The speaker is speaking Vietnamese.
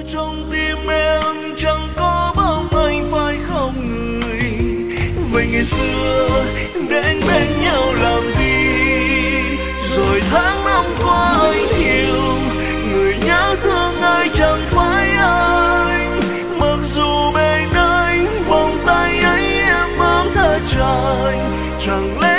Trong tim em chẳng có bóng anh phải không người? Vậy ngày xưa đến bên nhau làm gì? Rồi tháng năm qua anh hiểu, người nhớ thương ai chẳng phải anh. Mặc dù bên anh vòng tay ấy em ấm thật tràn, chẳng lẽ